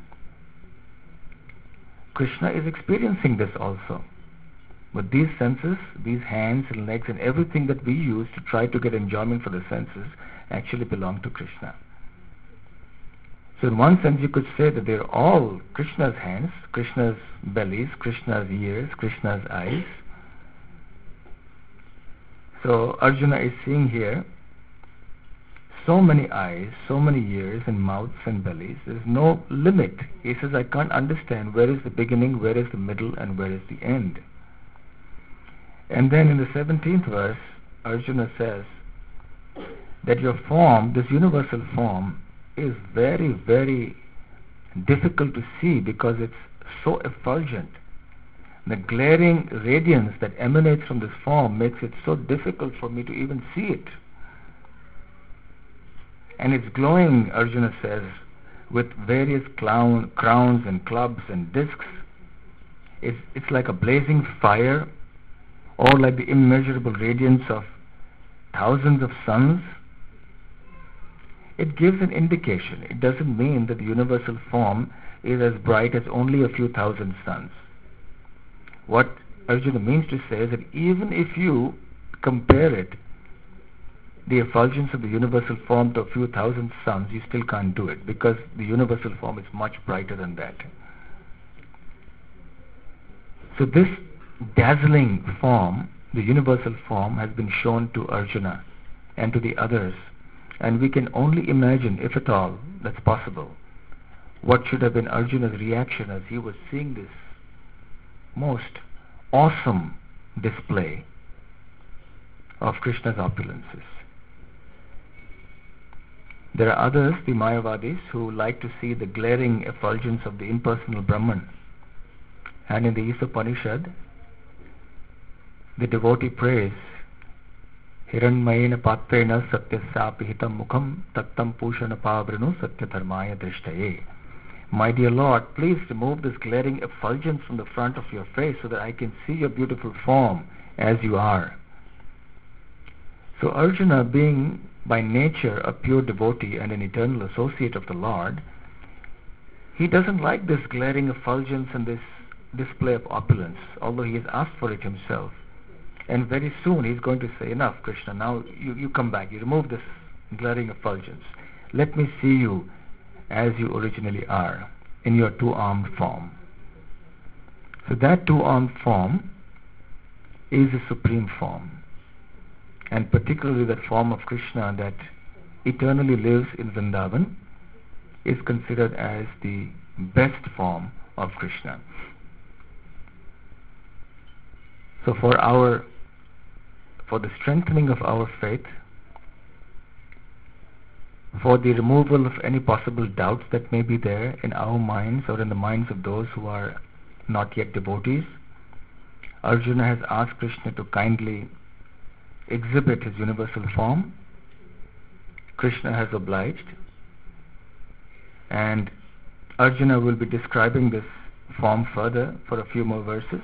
Krishna is experiencing this also. But these senses, these hands and legs and everything that we use to try to get enjoyment for the senses actually belong to Krishna. So in one sense you could say that they're all Krishna's hands, Krishna's bellies, Krishna's ears, Krishna's eyes. So Arjuna is seeing here so many eyes, so many ears and mouths and bellies. There's no limit. He says, I can't understand where is the beginning, where is the middle, and where is the end. And then in the seventeenth verse, Arjuna says that your form, this universal form, is very, very difficult to see because it's so effulgent. The glaring radiance that emanates from this form makes it so difficult for me to even see it. And it's glowing, Arjuna says, with various clown, crowns and clubs and discs. It's, it's like a blazing fire, or like the immeasurable radiance of thousands of suns. It gives an indication. It doesn't mean that the universal form is as bright as only a few thousand suns. What Arjuna means to say is that even if you compare it, the effulgence of the universal form, to a few thousand suns, you still can't do it, because the universal form is much brighter than that. So this dazzling form, the universal form, has been shown to Arjuna and to the others, and we can only imagine, if at all that's possible, what should have been Arjuna's reaction as he was seeing this most awesome, display of Krishna's opulences. There are others, the Mayavadis, who like to see the glaring effulgence of the impersonal Brahman. And in the Ishopanishad, the devotee prays, Hiranmayena patrena satyasyapi hitam mukham tattam pushana pavrinu satyadharmaya drishtaye. My dear Lord, please remove this glaring effulgence from the front of your face so that I can see your beautiful form as you are. So Arjuna, being by nature a pure devotee and an eternal associate of the Lord, he doesn't like this glaring effulgence and this display of opulence, although he has asked for it himself. And very soon he's going to say, enough, Krishna, now you, you come back, you remove this glaring effulgence. Let me see you as you originally are, in your two-armed form. So that two-armed form is the supreme form, and particularly that form of Krishna that eternally lives in Vrindavan is considered as the best form of Krishna. So for our for the strengthening of our faith, for the removal of any possible doubts that may be there in our minds or in the minds of those who are not yet devotees, Arjuna has asked Krishna to kindly exhibit his universal form. Krishna has obliged, and Arjuna will be describing this form further for a few more verses,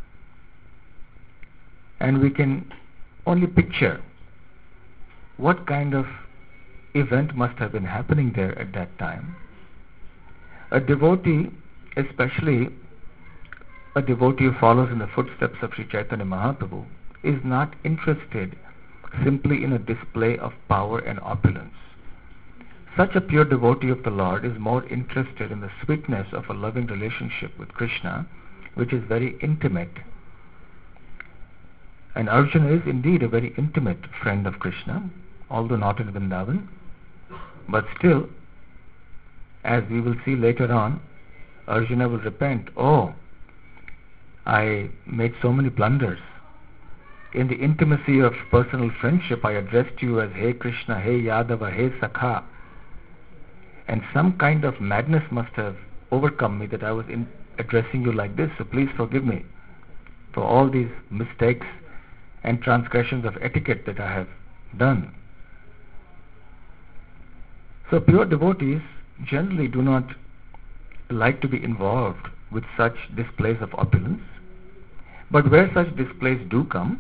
and we can only picture what kind of event must have been happening there at that time. A devotee, especially a devotee who follows in the footsteps of Sri Chaitanya Mahaprabhu, is not interested simply in a display of power and opulence. Such a pure devotee of the Lord is more interested in the sweetness of a loving relationship with Krishna, which is very intimate. And Arjuna is indeed a very intimate friend of Krishna, although not in Vrindavan. But still, as we will see later on, Arjuna will repent. Oh, I made so many blunders. In the intimacy of personal friendship, I addressed you as Hey Krishna, Hey Yadava, Hey Sakha. And some kind of madness must have overcome me that I was in addressing you like this. So please forgive me for all these mistakes and transgressions of etiquette that I have done. So pure devotees generally do not like to be involved with such displays of opulence, but where such displays do come,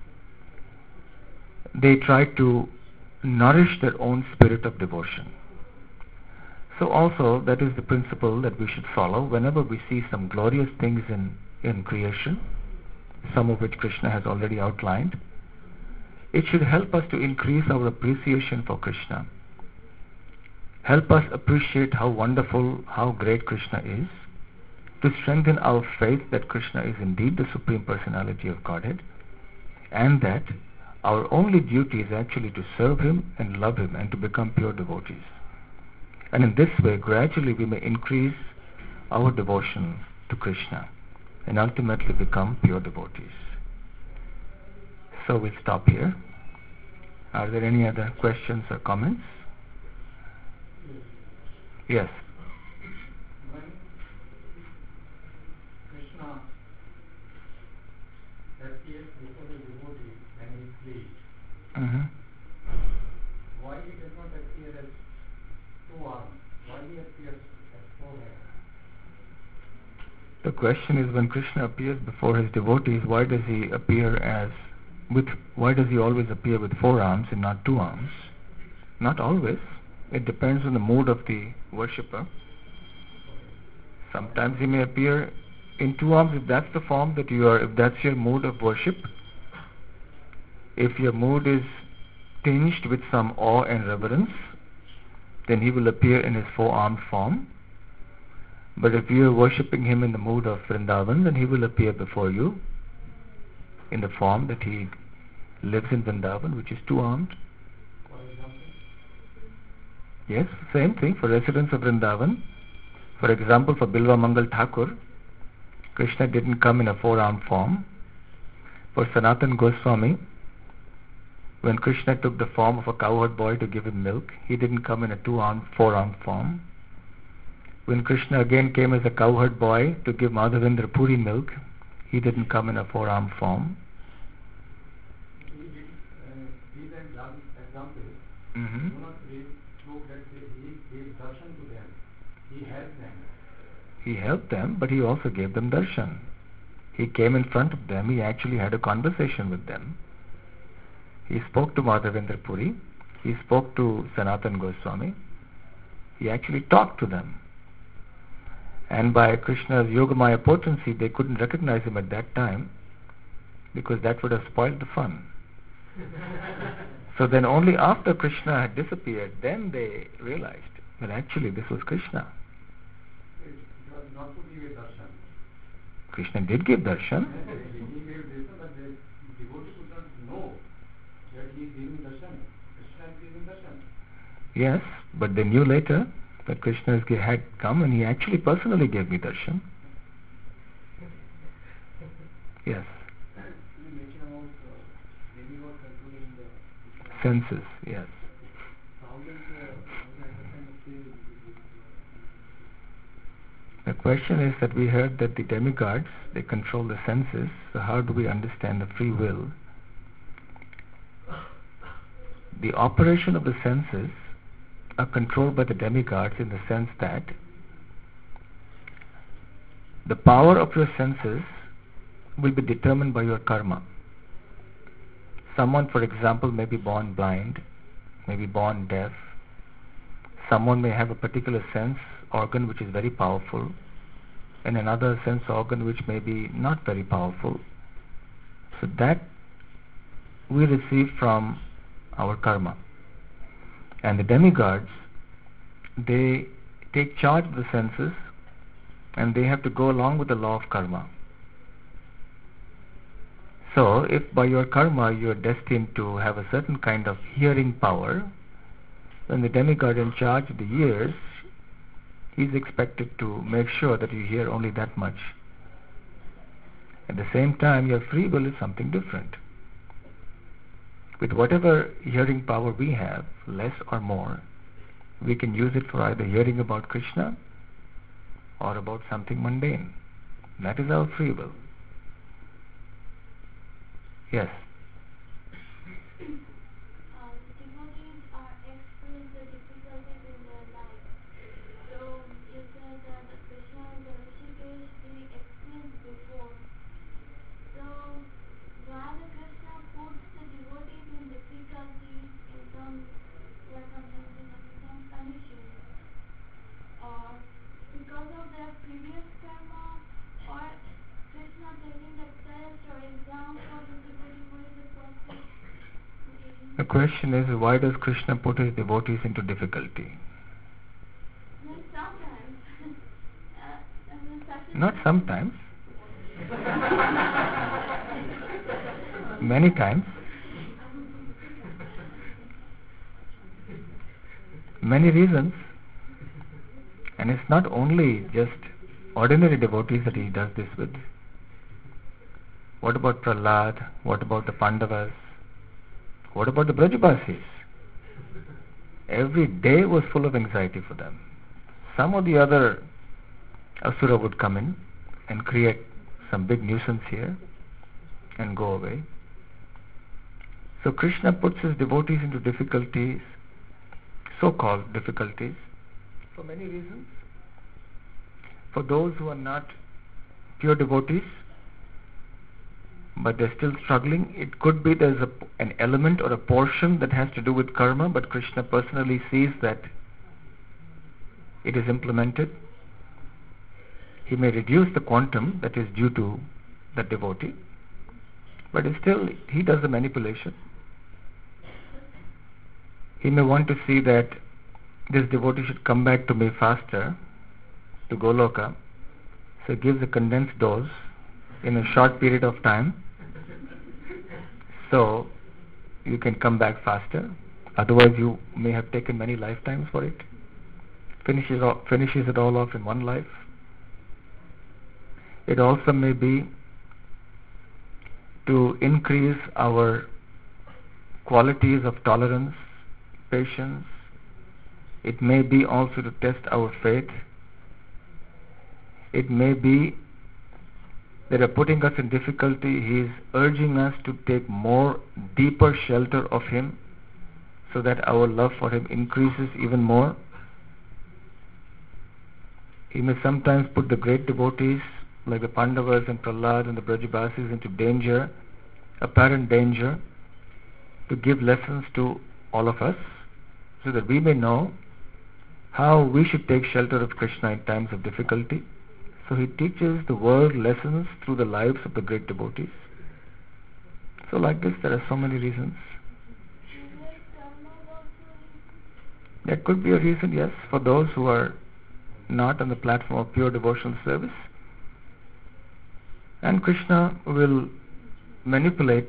they try to nourish their own spirit of devotion. So also that is the principle that we should follow whenever we see some glorious things in, in creation, some of which Krishna has already outlined. It should help us to increase our appreciation for Krishna, help us appreciate how wonderful, how great Krishna is, to strengthen our faith that Krishna is indeed the Supreme Personality of Godhead, and that our only duty is actually to serve Him and love Him and to become pure devotees. And in this way, gradually we may increase our devotion to Krishna and ultimately become pure devotees. So we'll stop here. Are there any other questions or comments? Yes. When Krishna appears before the devotee and he is pleased, Mm-hmm. why he does not appear as two arms? Why he appears as four hands? The question is, when Krishna appears before his devotees, why does he appear as with why does he always appear with four arms and not two arms? Not always. It depends on the mood of the worshipper. Sometimes he may appear in two arms if that's the form that you are, if that's your mood of worship. If your mood is tinged with some awe and reverence, then he will appear in his four-armed form. But if you are worshipping him in the mood of Vrindavan, then he will appear before you in the form that he lives in Vrindavan, which is two-armed. For example? Yes, same thing for residents of Vrindavan. For example, for Bilva Mangal Thakur, Krishna didn't come in a four-armed form, For Sanatan Goswami, when Krishna took the form of a cowherd boy to give him milk, he didn't come in a two-armed, four-armed form. When Krishna again came as a cowherd boy to give Madhavendra Puri milk, he didn't come in a four-armed form. He did uh, these examples. Mm-hmm. Do not read proof that he gave darshan to them. He helped them. He helped them, but he also gave them darshan. He came in front of them. He actually had a conversation with them. He spoke to Madhavendra Puri. He spoke to Sanatan Goswami. He actually talked to them. And by Krishna's Yogamaya potency, they couldn't recognize him at that time, because that would have spoiled the fun. So then only after Krishna had disappeared, then they realized, well, actually this was Krishna. It was not to give a darshan. Krishna did give darshan. He gave darshan, but the devotee could not know that he is giving darshan. Krishna is giving darshan. Yes, but they knew later that Krishna had come and he actually personally gave me darshan. Yes. You mentioned about uh, demigod controlling the Senses, yes. how does uh, how does understand the free will? The question is that we heard that the demigods, they control the senses, so how do we understand the free will? The operation of the senses are controlled by the demigods in the sense that the power of your senses will be determined by your karma. Someone, for example, may be born blind, may be born deaf. Someone may have a particular sense organ which is very powerful, and another sense organ which may be not very powerful. So that we receive from our karma. And the demigods, they take charge of the senses and they have to go along with the law of karma. So if by your karma you are destined to have a certain kind of hearing power, then the demigod in charge of the ears, he is expected to make sure that you hear only that much. At the same time, your free will is something different. With whatever hearing power we have, less or more, we can use it for either hearing about Krishna or about something mundane. That is our free will. Yes. Uh, devotees are experiencing the difficulties in their life. So you said that the Krishna and the Rishikesh, they experienced before. So why the Krishna puts the devotees in difficulties in some circumstances and in some conditions? Or because of their previous karma, or Krishna taking the test or exam for the devotee who is the person? The question is, why does Krishna put his devotees into difficulty? Well, sometimes. uh, and then such a Not sometimes. Many times. Many reasons. And it's not only just ordinary devotees that he does this with. What about Prahlad? What about the Pandavas? What about the Brajabasis? Every day was full of anxiety for them. Some or the other Asura would come in and create some big nuisance here and go away. So Krishna puts his devotees into difficulties, so-called difficulties, for many reasons. For those who are not pure devotees, but they're still struggling, it could be there's a, an element or a portion that has to do with karma, but Krishna personally sees that it is implemented. He may reduce the quantum that is due to the devotee, but it's still, he does the manipulation. He may want to see that this devotee should come back to me faster, to Goloka, so he gives a condensed dose in a short period of time, so you can come back faster. Otherwise you may have taken many lifetimes for it. Finishes, all, finishes it all off in one life. It also may be to increase our qualities of tolerance, patience. It may be also to test our faith. It may be that are putting us in difficulty. He is urging us to take more deeper shelter of Him so that our love for Him increases even more. He may sometimes put the great devotees like the Pandavas and Prahlad and the Brajabasis into danger, apparent danger, to give lessons to all of us so that we may know how we should take shelter of Krishna in times of difficulty. So He teaches the world lessons through the lives of the great devotees. So like this, there are so many reasons. That could be a reason, yes, for those who are not on the platform of pure devotional service. And Krishna will manipulate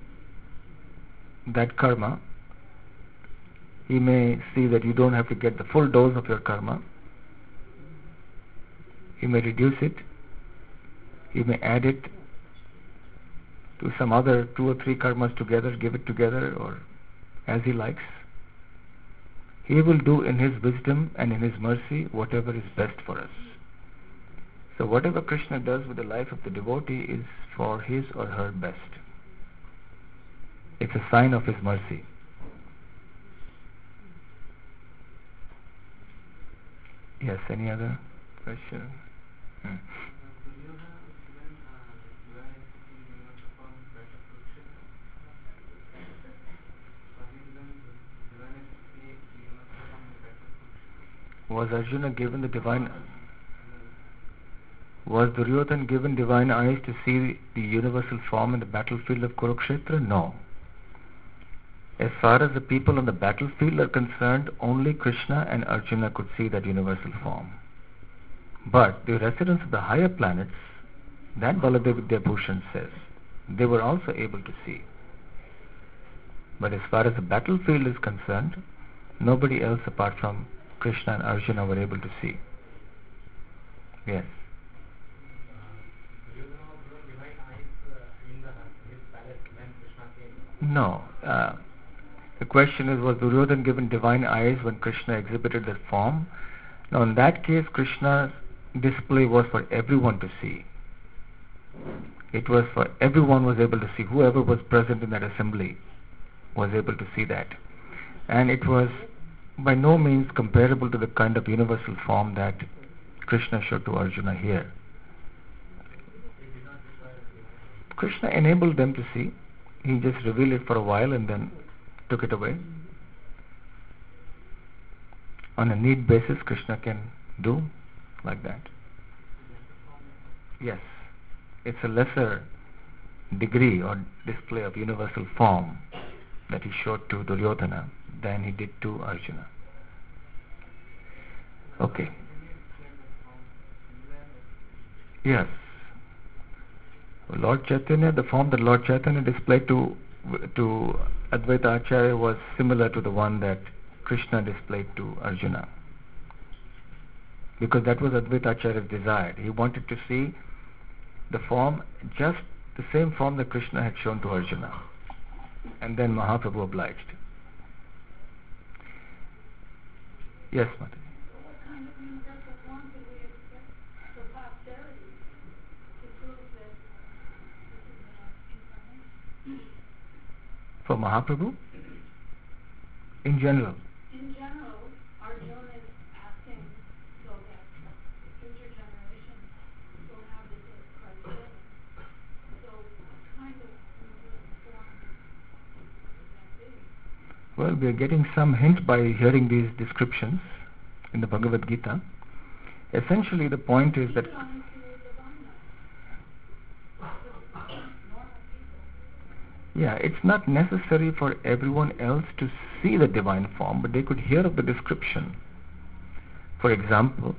that karma. He may see that you don't have to get the full dose of your karma. He may reduce it. He may add it to some other two or three karmas together, give it together, or as He likes. He will do in His wisdom and in His mercy whatever is best for us. So whatever Krishna does with the life of the devotee is for his or her best. It's a sign of His mercy. Yes, any other question? Hmm. Was Arjuna given the divine was Duryodhana given divine eyes to see the universal form in the battlefield of Kurukshetra? No. As far as the people on the battlefield are concerned, only Krishna and Arjuna could see that universal form. But the residents of the higher planets, that Baladev Vidyabhushan says, they were also able to see. But as far as the battlefield is concerned, nobody else apart from Krishna and Arjuna were able to see. Yes. No. Uh, the question is, was Duryodhana given divine eyes when Krishna exhibited that form? Now, in that case, Krishna's display was for everyone to see. It was for everyone was able to see. Whoever was present in that assembly was able to see that. And it was by no means comparable to the kind of universal form that Krishna showed to Arjuna here. Krishna enabled them to see. He just revealed it for a while and then took it away. On a need basis, Krishna can do like that. Yes, it's a lesser degree or display of universal form that he showed to Duryodhana than he did to Arjuna. Okay. Yes. Lord Chaitanya, the form that Lord Chaitanya displayed to to Advaita Acharya was similar to the one that Krishna displayed to Arjuna. Because that was Advaita Acharya's desire. He wanted to see the form, just the same form that Krishna had shown to Arjuna. And then Mahaprabhu obliged. Yes, Mataji. What kind of universal form could we expect for posterity to prove that this is an incarnation? For Mahaprabhu? In general. In general, Arjuna is asking so that future generations will have this as Christ. So what kind of universal form would that be? Well, we are getting some hint by hearing these descriptions in the Bhagavad Gita. Essentially, the point is that yeah, it's not necessary for everyone else to see the divine form, but they could hear of the description. For example,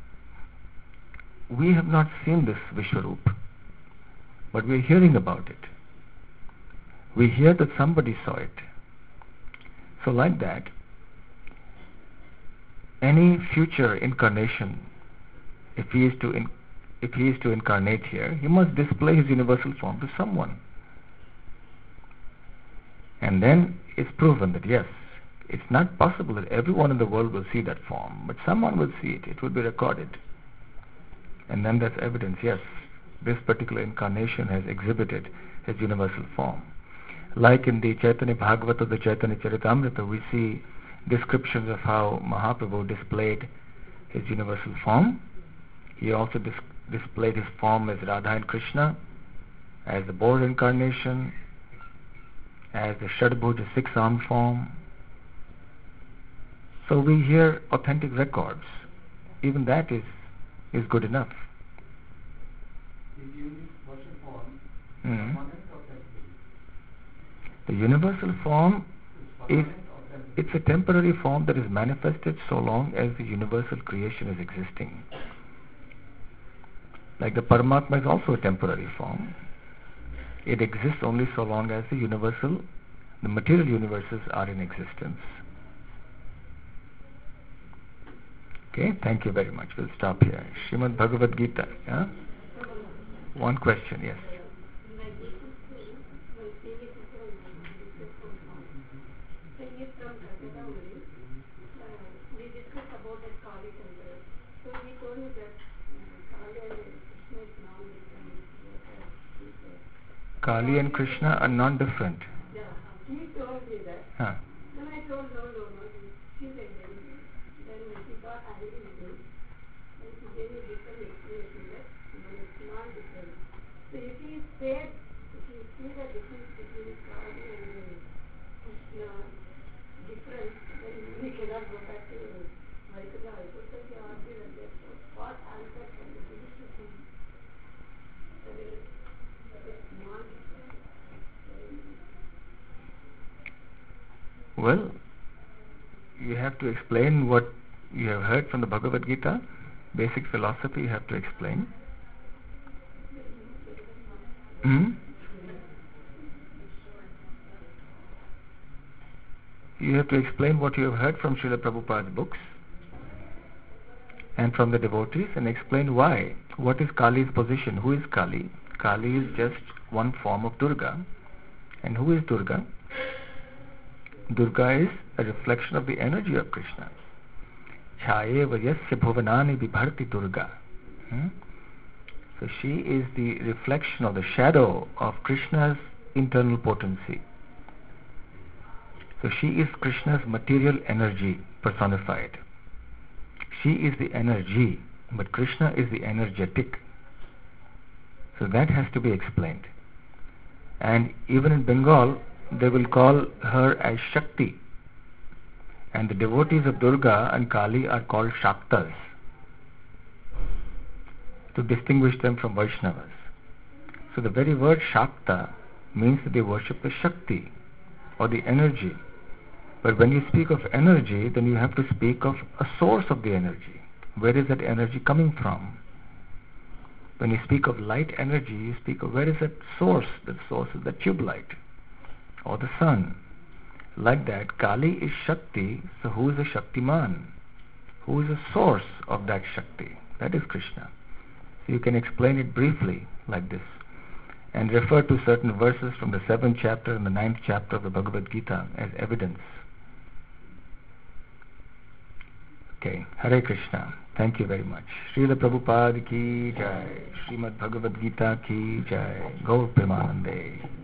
we have not seen this Vishwarup, but we are hearing about it. We hear that somebody saw it. So like that, any future incarnation, if he is to in, if he is to incarnate here, he must display his universal form to someone. And then it's proven that yes, it's not possible that everyone in the world will see that form, but someone will see it. It will be recorded. And then that's evidence, yes, this particular incarnation has exhibited his universal form. Like in the Chaitanya Bhagavata, the Chaitanya Charitamrita, we see descriptions of how Mahaprabhu displayed his universal form. He also dis- displayed his form as Radha and Krishna, as the boar incarnation, as the Shadbhuja six-arm form. So we hear authentic records. Even that is, is good enough. Is universal form Mm. permanent or temporary? The universal form Is is permanent or temporary? it's a temporary form that is manifested so long as the universal creation is existing. Like the Paramatma is also a temporary form. It exists only so long as the universal, the material universes are in existence. Okay, thank you very much. We'll stop here. Srimad Bhagavad Gita. Yeah? One question, yes. We discussed about that Kali temple. So he told me that Kali and Krishna is non-different. Kali and Krishna are non-different. Yeah, he told me that. Huh. Then I told no, no, no. She's like that. Then he got angry with me. And he gave me different explanation that no, it's not different. So if he said, if you see the difference between Kali and Krishna different, then we cannot go back to Vaikunta. I put such a argument that what answer can be given to him? That is, it's not different. Well, you have to explain what you have heard from the Bhagavad Gita. Basic philosophy you have to explain. Hmm? You have to explain what you have heard from Srila Prabhupada's books and from the devotees, and explain why. What is Kali's position? Who is Kali? Kali is just one form of Durga. And who is Durga? Durga is a reflection of the energy of Krishna. Chhaye vayasya bhuvanani vibharti Durga. Hmm? So she is the reflection or the shadow of Krishna's internal potency. So she is Krishna's material energy personified. She is the energy, but Krishna is the energetic. So that has to be explained. And even in Bengal, they will call her as Shakti. And the devotees of Durga and Kali are called Shaktas, to distinguish them from Vaishnavas. So the very word Shakta means that they worship the Shakti, or the energy. But when you speak of energy, then you have to speak of a source of the energy. Where is that energy coming from? When you speak of light energy, you speak of where is that source? That source is the tube light or the sun. Like that, Kali is Shakti, so who is the Shaktiman? Who is the source of that Shakti? That is Krishna. So you can explain it briefly like this, and refer to certain verses from the seventh chapter and the ninth chapter of the Bhagavad Gita as evidence. Okay, Hare Krishna. Thank you very much. Srila Prabhupada ki jai. Srimad Bhagavad Gita ki jai. Gaur Premanande.